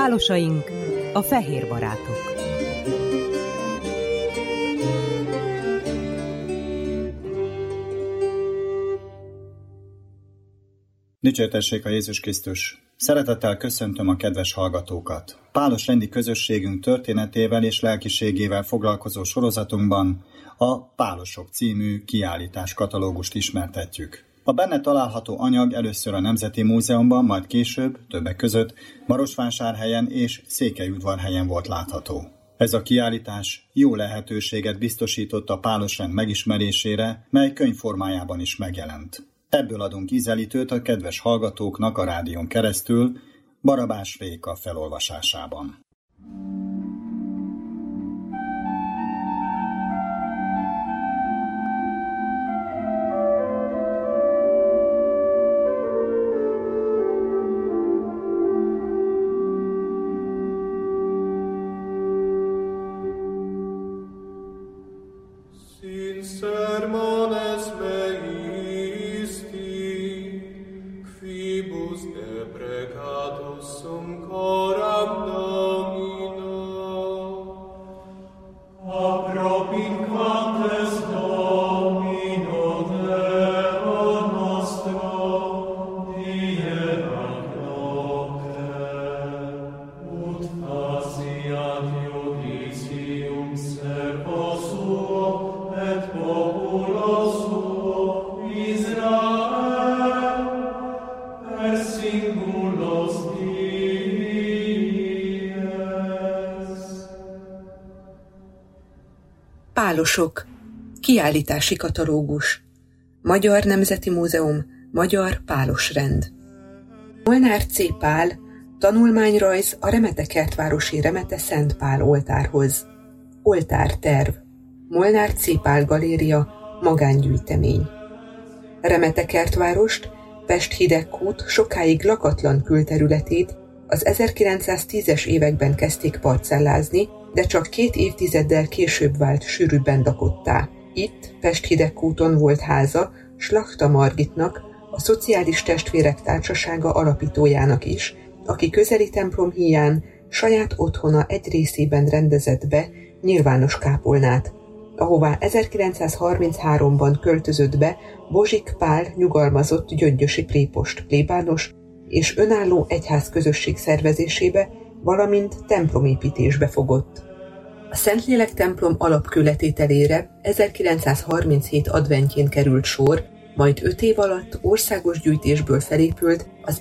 Pálosaink, a fehér barátok. Dicsértessék a Jézus Krisztus! Szeretettel köszöntöm a kedves hallgatókat! Pálos rendi közösségünk történetével és lelkiségével foglalkozó sorozatunkban a Pálosok című kiállítás katalógust ismertetjük. A benne található anyag először a Nemzeti Múzeumban, majd később, többek között Marosvásárhelyen és Székelyudvarhelyen volt látható. Ez a kiállítás jó lehetőséget biztosított a pálosrend megismerésére, mely könyvformájában is megjelent. Ebből adunk ízelítőt a kedves hallgatóknak a rádión keresztül Barabás Réka felolvasásában. Pálosok, kiállítási katalógus, Magyar Nemzeti Múzeum, Magyar Pálosrend. Molnár C. Pál, tanulmányrajz a Remete-Kertvárosi Remete Szent Pál oltárhoz. Oltárterv, Molnár C. Pál galéria, magángyűjtemény. Remete-Kertvárost, Pest hidegkút sokáig lakatlan külterületét az 1910-es években kezdték parcellázni, de csak 2 évtizeddel később vált sűrűbben lakottá. Itt, Pest hidegkúton volt háza Slachta Margitnak, a Szociális Testvérek Társasága alapítójának is, aki közeli templom híján saját otthona egy részében rendezett be nyilvános kápolnát, ahová 1933-ban költözött be Bozsik Pál nyugalmazott gyöngyösi prépost plébános és önálló egyházközösség szervezésébe, valamint templomépítésbe fogott. A Szentlélek templom alapkőletételére 1937 adventjén került sor, majd 5 év alatt országos gyűjtésből felépült az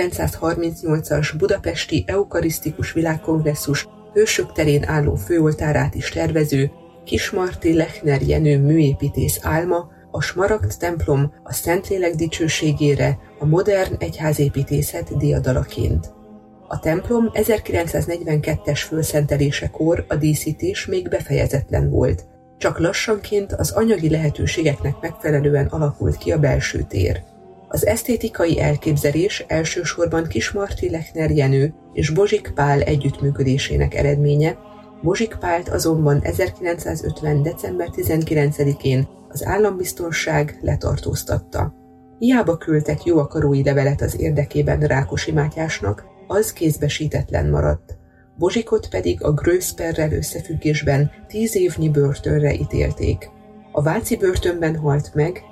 1938-as budapesti eukarisztikus világkongresszus Hősök terén álló főoltárát is tervező Kismarty Lechner Jenő műépítész álma, a Smaragd templom a Szentlélek dicsőségére a modern egyházépítészet diadalaként. A templom 1942-es fölszentelésekor a díszítés még befejezetlen volt, csak lassanként az anyagi lehetőségeknek megfelelően alakult ki a belső tér. Az esztétikai elképzelés elsősorban Kismarty Lechner Jenő és Bozsik Pál együttműködésének eredménye, Bozsik Pált azonban 1950. december 19-én az állambiztonság letartóztatta. Hiába küldtek jóakarói levelet az érdekében Rákosi Mátyásnak, az kézbesítetlen maradt. Bozsikot pedig a Gröszperrel összefüggésben 10 évnyi börtönre ítélték. A váci börtönben halt meg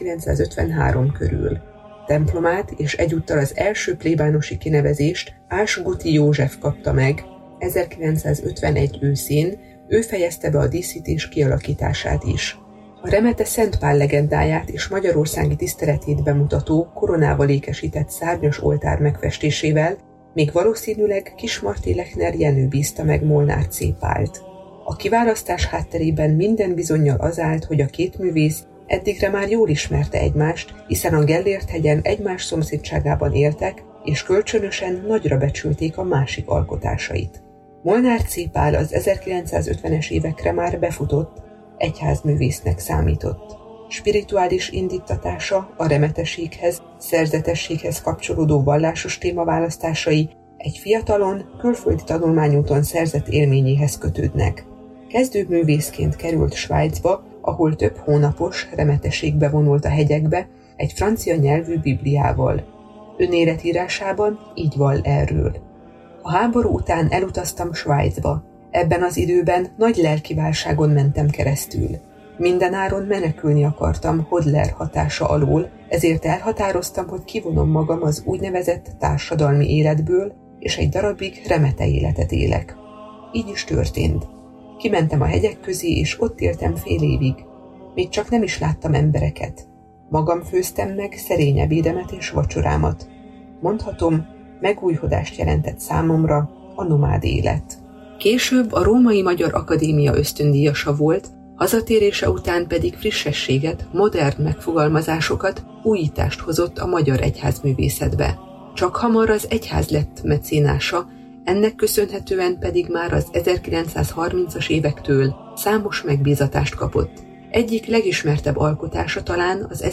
1953 körül. Templomát és egyúttal az első plébánosi kinevezést Ás-Guti József kapta meg 1951 őszén, ő fejezte be a díszítés kialakítását is. A Remete Szent Pál legendáját és magyarországi tiszteletét bemutató koronával ékesített szárnyas oltár megfestésével még valószínűleg Kismarty Lechner Jenő bízta meg Molnár C. Pált. A kiválasztás hátterében minden bizonnyal az állt, hogy a két művész eddigre már jól ismerte egymást, hiszen a Gellért-hegyen egymás szomszédságában éltek, és kölcsönösen nagyra becsülték a másik alkotásait. Molnár C. Pál az 1950-es évekre már befutott, egyházművésznek számított. Spirituális indíttatása, a remeteséghez, szerzetességhez kapcsolódó vallásos témaválasztásai egy fiatalon, külföldi tanulmányúton szerzett élményéhez kötődnek. Kezdőművészként került Svájcba, ahol több hónapos remeteségbe vonult a hegyekbe egy francia nyelvű bibliával. Önéletírásában így vall erről. A háború után elutaztam Svájcba. Ebben az időben nagy lelkiválságon mentem keresztül. Mindenáron menekülni akartam Hodler hatása alól, ezért elhatároztam, hogy kivonom magam az úgynevezett társadalmi életből, és egy darabig remete életet élek. Így is történt. Kimentem a hegyek közé, és ott éltem fél évig. Még csak nem is láttam embereket. Magam főztem meg szerény ebédemet és vacsorámat. Mondhatom, megújhodást jelentett számomra a nomád élet. Később a Római Magyar Akadémia ösztöndíjasa volt, hazatérése után pedig frissességet, modern megfogalmazásokat, újítást hozott a magyar egyházművészetbe. Csak hamar az egyház lett mecénása, ennek köszönhetően pedig már az 1930-as évektől számos megbízatást kapott. Egyik legismertebb alkotása talán az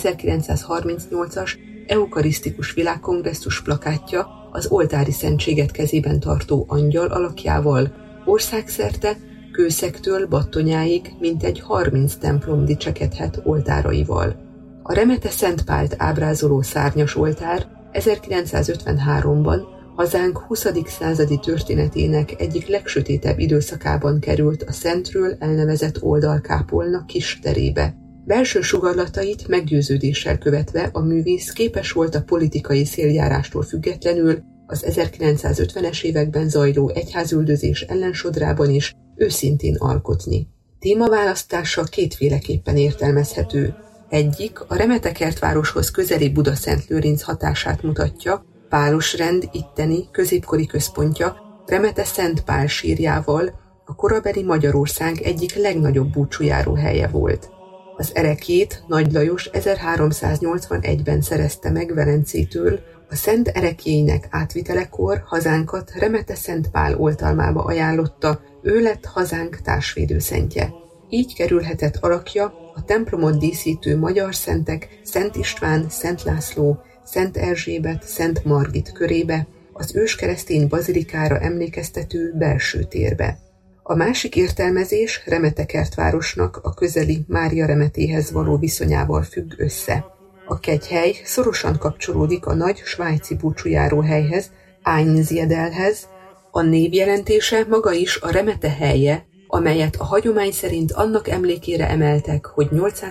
1938-as Eukarisztikus Világkongresszus plakátja az oltári szentséget kezében tartó angyal alakjával, országszerte, Kőszektől Battonyáig mintegy 30 templom dicsekedhet oltáraival. A remete Szent Pált ábrázoló szárnyas oltár 1953-ban hazánk 20. századi történetének egyik legsötétebb időszakában került a szentről elnevezett oldalkápolna kis terébe. Belső sugarlatait meggyőződéssel követve a művész képes volt a politikai széljárástól függetlenül az 1950-es években zajló egyházüldözés ellensodrában is őszintén alkotni. Témaválasztása kétféleképpen értelmezhető. Egyik a Remetekertvároshoz közeli Budaszentlőrinc hatását mutatja, Pálosrend itteni középkori központja Remete Szent Pál sírjával a korabeli Magyarország egyik legnagyobb búcsújáró helye volt. Az ereklyét Nagy Lajos 1381-ben szerezte meg Velencétől, a szent ereklyéinek átvitelekor hazánkat Remete Szent Pál oltalmába ajánlotta, ő lett hazánk társvédőszentje. Így kerülhetett alakja a templomot díszítő magyar szentek Szent István, Szent László, Szent Erzsébet, Szent Margit körébe, az őskeresztény bazilikára emlékeztető belső térbe. A másik értelmezés Remetekertvárosnak a közeli Mária Remetéhez való viszonyával függ össze. A kegyhely szorosan kapcsolódik a nagy svájci búcsújáró helyhez, Einsiedelhez, a név jelentése maga is a Remete helye, amelyet a hagyomány szerint annak emlékére emeltek, hogy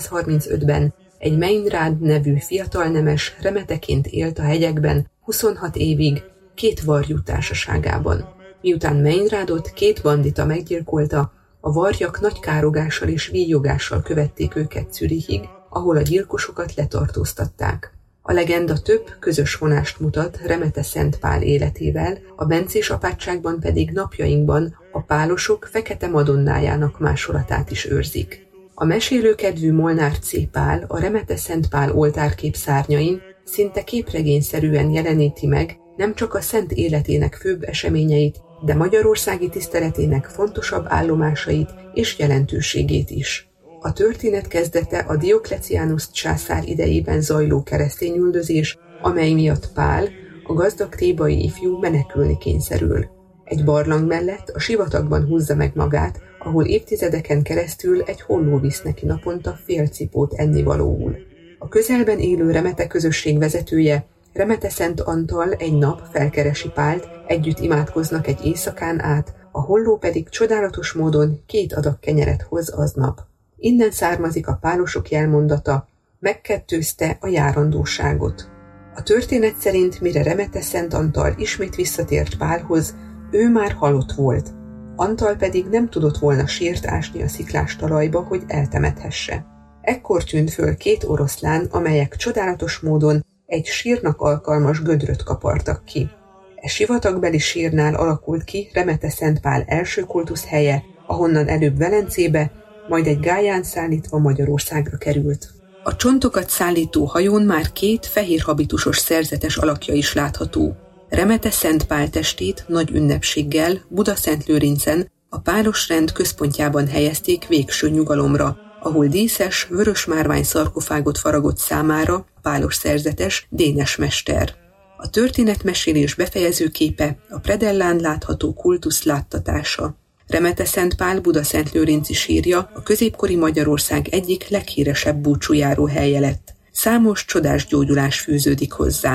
835-ben egy Meinrad nevű fiatal nemes remeteként élt a hegyekben 26 évig 2 varjú társaságában. Miután Meinradot 2 bandita meggyilkolta, a varjak nagy károgással és víjogással követték őket Zürichig, ahol a gyilkosokat letartóztatták. A legenda több közös vonást mutat Remete Szent Pál életével, a bencés apátságban pedig napjainkban a pálosok Fekete Madonnájának másolatát is őrzik. A mesélőkedvű Molnár C. Pál a Remete Szent Pál oltárkép szárnyain szinte képregényszerűen jeleníti meg nem csak a szent életének főbb eseményeit, de magyarországi tiszteletének fontosabb állomásait és jelentőségét is. A történet kezdete a Dioklecianus császár idejében zajló keresztényüldözés, amely miatt Pál, a gazdag thébai ifjú menekülni kényszerül. Egy barlang mellett a sivatagban húzza meg magát, ahol évtizedeken keresztül egy holló visz neki naponta fél cipót ennivalóul. A közelben élő remete közösség vezetője, Remete Szent Antal egy nap felkeresi Pált, együtt imádkoznak egy éjszakán át, a holló pedig csodálatos módon 2 adag kenyeret hoz aznap. Innen származik a pálosok jelmondata, megkettőzte a járandóságot. A történet szerint, mire Remete Szent Antal ismét visszatért Pálhoz, ő már halott volt. Antal pedig nem tudott volna sírt ásni a sziklás talajba, hogy eltemethesse. Ekkor tűnt föl 2 oroszlán, amelyek csodálatos módon egy sírnak alkalmas gödröt kapartak ki. E sivatagbeli sírnál alakult ki Remete Szent Pál első kultuszhelye, ahonnan előbb Velencébe, majd egy gályán szállítva Magyarországra került. A csontokat szállító hajón már 2 fehér habitusos szerzetes alakja is látható. Remete Szent Pál testét nagy ünnepséggel Budaszentlőrincen, a Pálosrend központjában helyezték végső nyugalomra, ahol díszes, vörös márvány szarkofágot faragott számára pálos szerzetes Dénes mester. A történetmesélés befejezőképe a predellán látható kultusz láttatása. Remete Szent Pál Budaszentlőrinci sírja a középkori Magyarország egyik leghíresebb búcsújáró helye lett. Számos csodás gyógyulás fűződik hozzá.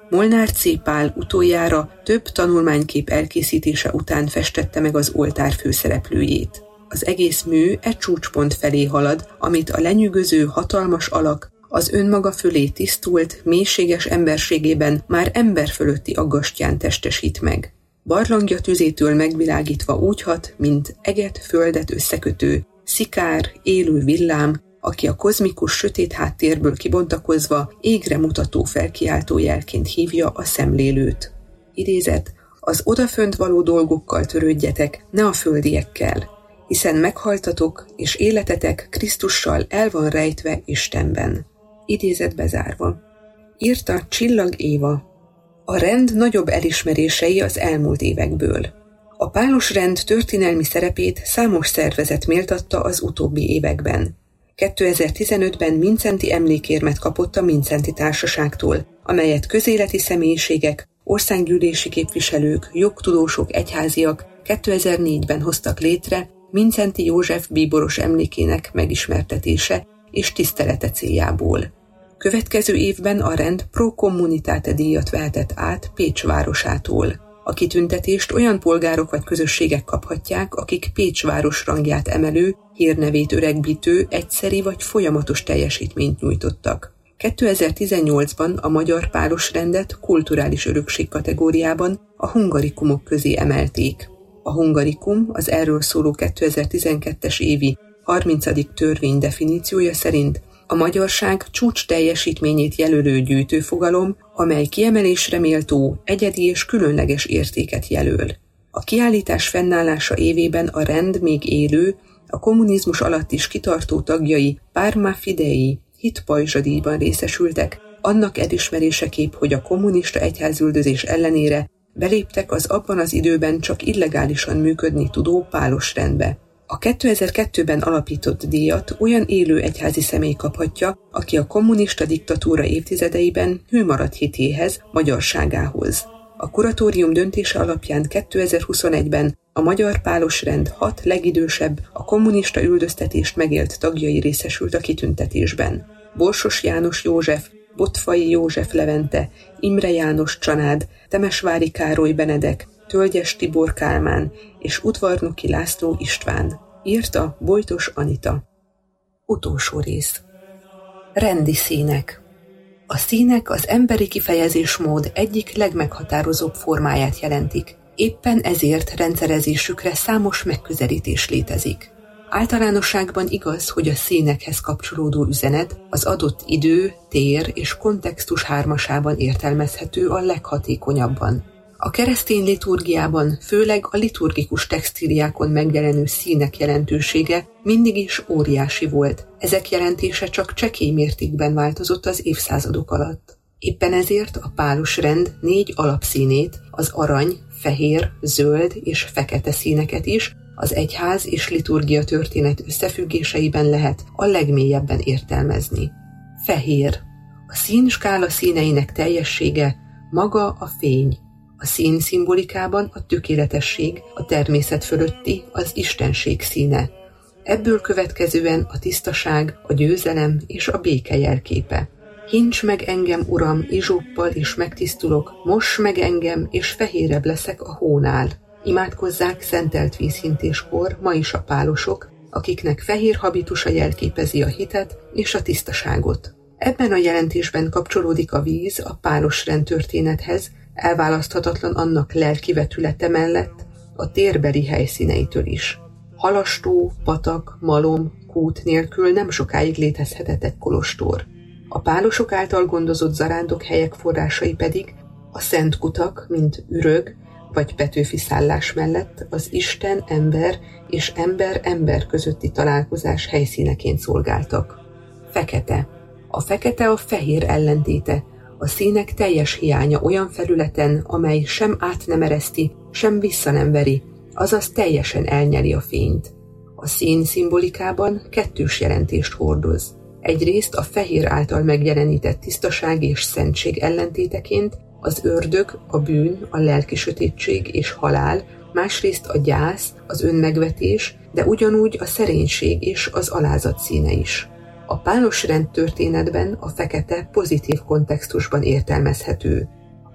Molnár C. Pál utoljára több tanulmánykép elkészítése után festette meg az oltár főszereplőjét. Az egész mű egy csúcspont felé halad, amit a lenyűgöző hatalmas alak az önmaga fölé tisztult, mélységes emberségében már ember fölötti aggastyán testesít meg. Barlangja tüzétől megvilágítva úgy hat, mint eget földet összekötő, szikár, élő villám, aki a kozmikus sötét háttérből kibontakozva égre mutató felkiáltó jelként hívja a szemlélőt. Idézet: az odafönt való dolgokkal törődjetek, ne a földiekkel, hiszen meghaltatok, és életetek Krisztussal el van rejtve Istenben. Idézet bezárva. Írta Csillag Éva. A rend nagyobb elismerései az elmúlt évekből. A pálos rend történelmi szerepét számos szervezet méltatta az utóbbi években. 2015-ben Mindszenty emlékérmet kapott a Mindszenty Társaságtól, amelyet közéleti személyiségek, országgyűlési képviselők, jogtudósok, egyháziak 2004-ben hoztak létre Mindszenty József bíboros emlékének megismertetése és tisztelete céljából. Következő évben a rend Pro Communitate díjat vehetett át Pécs városától. A kitüntetést olyan polgárok vagy közösségek kaphatják, akik Pécs város rangját emelő, hírnevét öregbítő, egyszeri vagy folyamatos teljesítményt nyújtottak. 2018-ban a magyar pálos rendet kulturális örökség kategóriában a hungarikumok közé emelték. A hungarikum az erről szóló 2012-es évi 30. törvény definíciója szerint a magyarság csúcs teljesítményét jelölő gyűjtőfogalom, amely kiemelésre méltó, egyedi és különleges értéket jelöl. A kiállítás fennállása évében a rend még élő, a kommunizmus alatt is kitartó tagjai Parma Fidei hitpajzsadíjban részesültek, annak elismeréseképp, hogy a kommunista egyházüldözés ellenére beléptek az abban az időben csak illegálisan működni tudó pálos rendbe. A 2002-ben alapított díjat olyan élő egyházi személy kaphatja, aki a kommunista diktatúra évtizedeiben hű maradt hitéhez, magyarságához. A kuratórium döntése alapján 2021-ben a magyar pálos rend 6 legidősebb, a kommunista üldöztetést megélt tagjai részesült a kitüntetésben. Borsos János József, Bottfai József Levente, Imre János Csanád, Temesvári Károly Benedek, Tölgyes Tibor Kálmán és Udvarnoki László István. Írta Bojtos Anita. Utolsó rész. Rendi színek. A színek az emberi kifejezésmód egyik legmeghatározóbb formáját jelentik. Éppen ezért rendszerezésükre számos megközelítés létezik. Általánosságban igaz, hogy a színekhez kapcsolódó üzenet az adott idő, tér és kontextus hármasában értelmezhető a leghatékonyabban. A keresztény liturgiában, főleg a liturgikus textíliákon megjelenő színek jelentősége mindig is óriási volt. Ezek jelentése csak csekély mértékben változott az évszázadok alatt. Éppen ezért a pálos rend 4 alapszínét, az arany, fehér, zöld és fekete színeket is az egyház és liturgia történet összefüggéseiben lehet a legmélyebben értelmezni. Fehér. A színskála színeinek teljessége maga a fény. A szín szimbolikában a tökéletesség, a természet fölötti, az istenség színe. Ebből következően a tisztaság, a győzelem és a béke jelképe. Hints meg engem, Uram, izsóppal és megtisztulok, moss meg engem, és fehérebb leszek a hónál. Imádkozzák szentelt vízhintéskor ma is a pálosok, akiknek fehér habitusa jelképezi a hitet és a tisztaságot. Ebben a jelentésben kapcsolódik a víz a pálos rendtörténethez, elválaszthatatlan annak lelki vetülete mellett a térbeli helyszíneitől is. Halastó, patak, malom, kút nélkül nem sokáig létezhetett egy kolostor. A pálosok által gondozott zarándokhelyek forrásai pedig a szent kutak, mint Ürög vagy Petőfi szállás mellett az Isten-ember és ember-ember közötti találkozás helyszíneként szolgáltak. Fekete. A fekete a fehér ellentéte, a színek teljes hiánya olyan felületen, amely sem át nem ereszti, sem vissza nem veri, azaz teljesen elnyeli a fényt. A szín szimbolikában kettős jelentést hordoz. Egyrészt a fehér által megjelenített tisztaság és szentség ellentéteként az ördög, a bűn, a lelki sötétség és halál, másrészt a gyász, az önmegvetés, de ugyanúgy a szerénység és az alázat színe is. A pálos rend történetben a fekete pozitív kontextusban értelmezhető.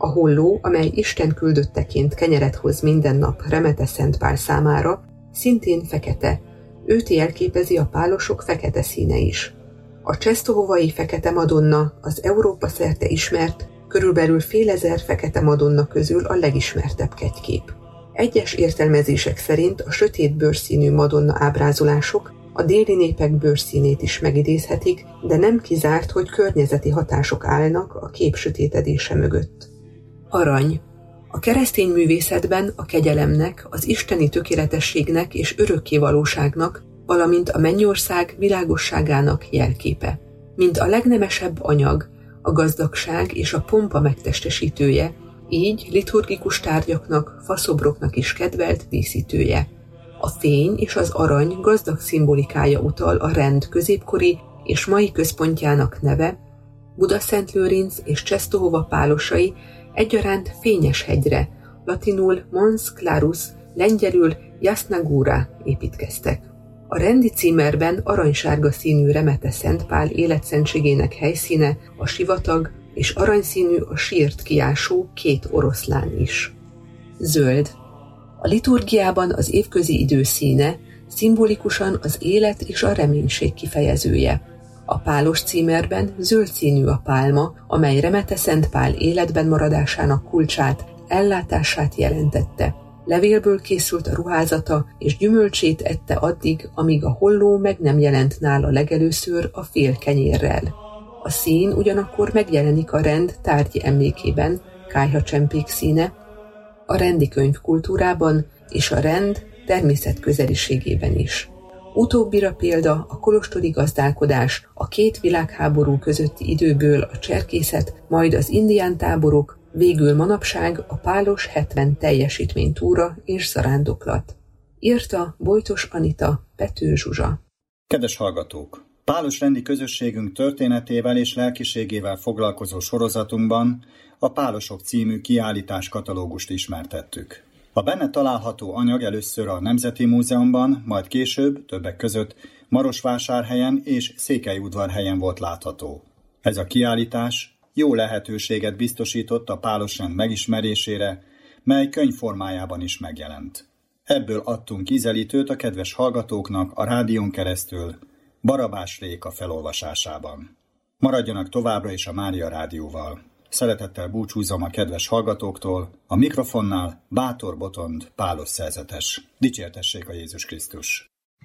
A holló, amely Isten küldötteként kenyeret hoz minden nap Remete Szent Pál számára, szintén fekete, őt jelképezi a pálosok fekete színe is. A csestohovai fekete madonna az Európa szerte ismert, körülbelül fél ezer fekete madonna közül a legismertebb kegykép. Egyes értelmezések szerint a sötét bőrszínű madonna ábrázolások a déli népek bőrszínét is megidézhetik, de nem kizárt, hogy környezeti hatások állnak a kép sötétedése mögött. Arany. A keresztény művészetben a kegyelemnek, az isteni tökéletességnek és örökkévalóságnak, valamint a mennyország világosságának jelképe. Mint a legnemesebb anyag, a gazdagság és a pompa megtestesítője, így liturgikus tárgyaknak, faszobroknak is kedvelt díszítője. A fény és az arany gazdag szimbolikája utal a rend középkori és mai központjának neve, Budaszentlőrinc és Czestohova pálosai egyaránt Fényes hegyre, latinul Mons Clarus, lengyelül Jasna Góra építkeztek. A rendi címerben aranysárga színű Remete Szent Pál életszentségének helyszíne a sivatag, és aranyszínű a sírt kiásó két oroszlán is. Zöld. A liturgiában az évközi idő színe, szimbolikusan az élet és a reménység kifejezője. A pálos címerben zöld színű a pálma, amely Remete Szent Pál életben maradásának kulcsát, ellátását jelentette. Levélből készült a ruházata, és gyümölcsét ette addig, amíg a holló meg nem jelent nála legelőször a fél kenyérrel. A szín ugyanakkor megjelenik a rend tárgyi emlékében, kályhacsempék színe, a rendi könyv kultúrában és a rend természetközeliségében is. Utóbbira példa a kolostori gazdálkodás, a két világháború közötti időből a cserkészet, majd az indián táborok, végül manapság a pálos 70 teljesítménytúra és zarándoklat. Írta Bojtos Anita, Pető Zsuzsa. Kedves hallgatók! Pálos rendi közösségünk történetével és lelkiségével foglalkozó sorozatunkban a Pálosok című kiállítás katalógust ismertettük. A benne található anyag először a Nemzeti Múzeumban, majd később, többek között Marosvásárhelyen és Székelyudvarhelyen volt látható. Ez a kiállítás jó lehetőséget biztosított a pálosrend megismerésére, mely könyv formájában is megjelent. Ebből adtunk ízelítőt a kedves hallgatóknak a rádión keresztül, Barabás Réka felolvasásában. Maradjanak továbbra is a Mária Rádióval. Szeretettel búcsúzom a kedves hallgatóktól, a mikrofonnál Bátor Botond Pálos szerzetes. Dicsértessék a Jézus Krisztus!